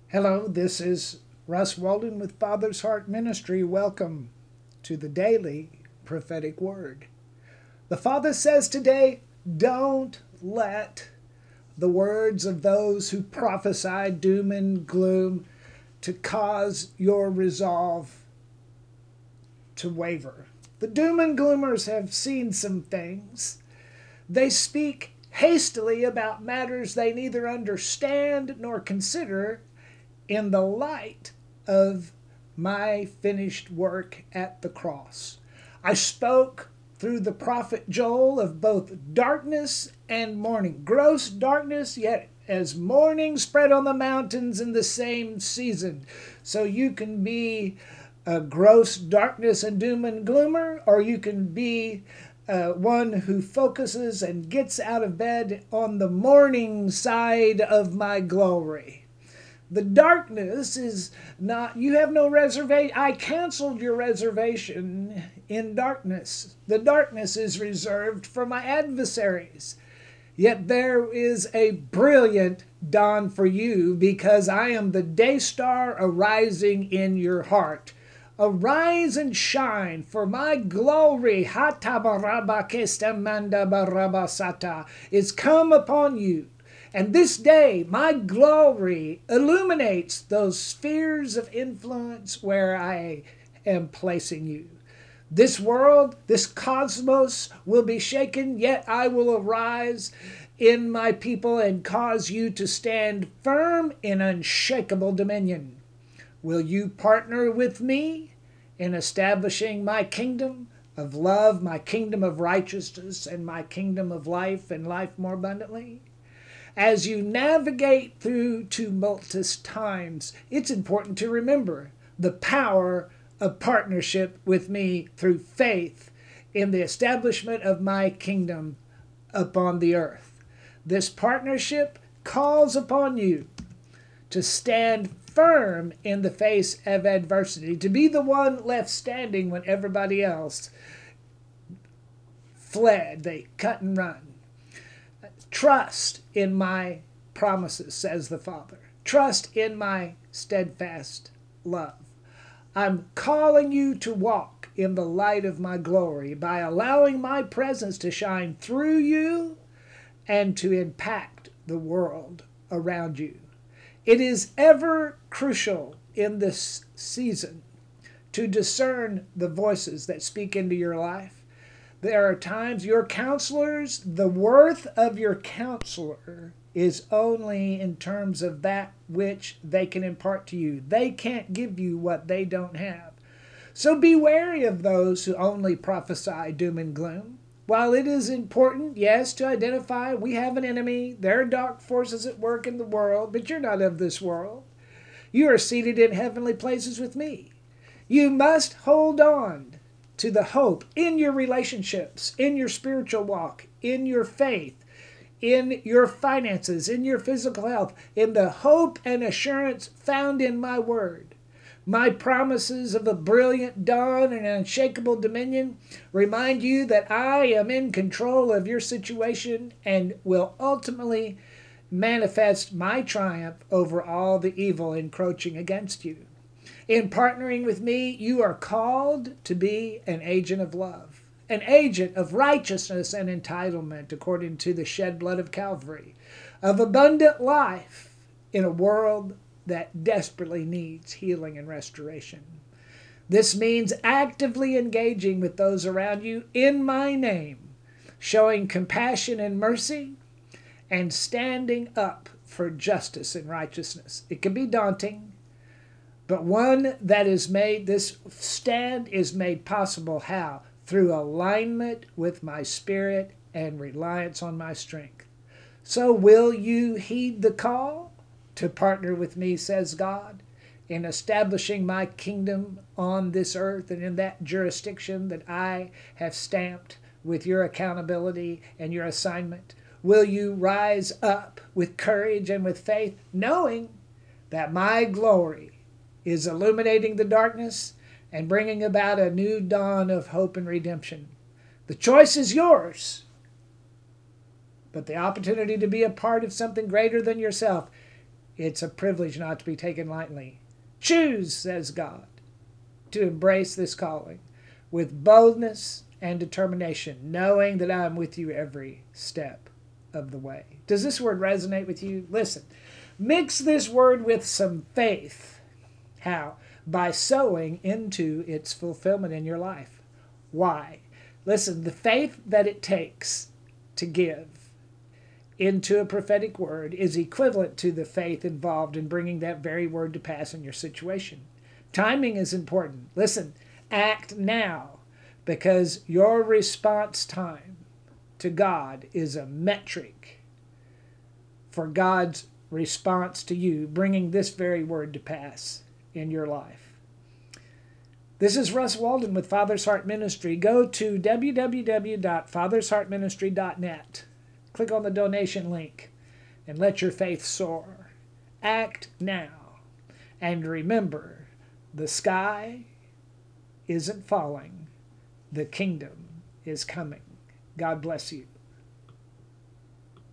Hello, this is Russ Walden with Father's Heart Ministry. Welcome to the daily prophetic word. The Father says today, don't let the words of those who prophesy doom and gloom to cause your resolve to waver. The doom and gloomers have seen some things. They speak hastily about matters they neither understand nor consider in the light of my finished work at the cross. I spoke through the prophet Joel of both darkness and morning, gross darkness, yet as morning spread on the mountains in the same season. So you can be a gross darkness and doom and gloomer, or you can be one who focuses and gets out of bed on the morning side of my glory. The darkness is not, you have no reservation. I canceled your reservation in darkness. The darkness is reserved for my adversaries. Yet there is a brilliant dawn for you because I am the day star arising in your heart. Arise and shine, for my glory is come upon you. And this day, my glory illuminates those spheres of influence where I am placing you. This world, this cosmos will be shaken, yet I will arise in my people and cause you to stand firm in unshakable dominion. Will you partner with me in establishing my kingdom of love, my kingdom of righteousness, and my kingdom of life and life more abundantly? As you navigate through tumultuous times, it's important to remember the power of partnership with me through faith in the establishment of my kingdom upon the earth. This partnership calls upon you to stand firm in the face of adversity, to be the one left standing when everybody else fled, they cut and run. Trust in my promises, says the Father. Trust in my steadfast love. I'm calling you to walk in the light of my glory by allowing my presence to shine through you and to impact the world around you. It is ever crucial in this season to discern the voices that speak into your life. There are times your counselors, the worth of your counselor is only in terms of that which they can impart to you. They can't give you what they don't have. So be wary of those who only prophesy doom and gloom. While it is important, yes, to identify we have an enemy, there are dark forces at work in the world, but you're not of this world. You are seated in heavenly places with me. You must hold on to the hope in your relationships, in your spiritual walk, in your faith, in your finances, in your physical health, in the hope and assurance found in my word. My promises of a brilliant dawn and unshakable dominion remind you that I am in control of your situation and will ultimately manifest my triumph over all the evil encroaching against you. In partnering with me, you are called to be an agent of love, an agent of righteousness and entitlement according to the shed blood of Calvary, of abundant life in a world that desperately needs healing and restoration. This means actively engaging with those around you in my name, showing compassion and mercy, and standing up for justice and righteousness. It can be daunting, but one that is made, this stand is made possible how? Through alignment with my spirit and reliance on my strength. So will you heed the call to partner with me, says God, in establishing my kingdom on this earth and in that jurisdiction that I have stamped with your accountability and your assignment? Will you rise up with courage and with faith, knowing that my glory is illuminating the darkness and bringing about a new dawn of hope and redemption? The choice is yours, but the opportunity to be a part of something greater than yourself It's a privilege not to be taken lightly. Choose, says God, to embrace this calling with boldness and determination, knowing that I am with you every step of the way. Does this word resonate with you? Listen, mix this word with some faith. How? By sowing into its fulfillment in your life. Why? Listen, the faith that it takes to give into a prophetic word is equivalent to the faith involved in bringing that very word to pass in your situation. Timing is important. Listen, act now, because your response time to God is a metric for God's response to you, bringing this very word to pass in your life. This is Russ Walden with Father's Heart Ministry. Go to www.fathersheartministry.net. Click on the donation link and let your faith soar. Act now. And remember, the sky isn't falling. The kingdom is coming. God bless you.